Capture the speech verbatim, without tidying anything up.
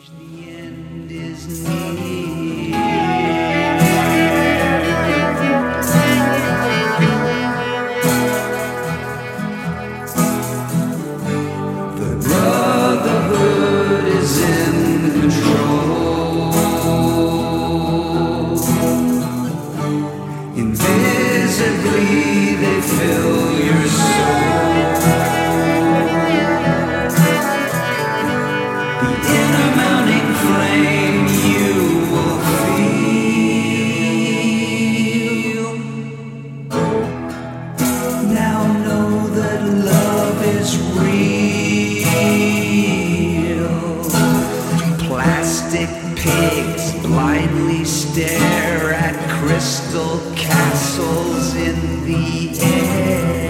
The end is near. The brotherhood is in control. Invisibly they fill your soul. Flame you will feel. Now know that love is real. Plastic pigs blindly stare at crystal castles in the air.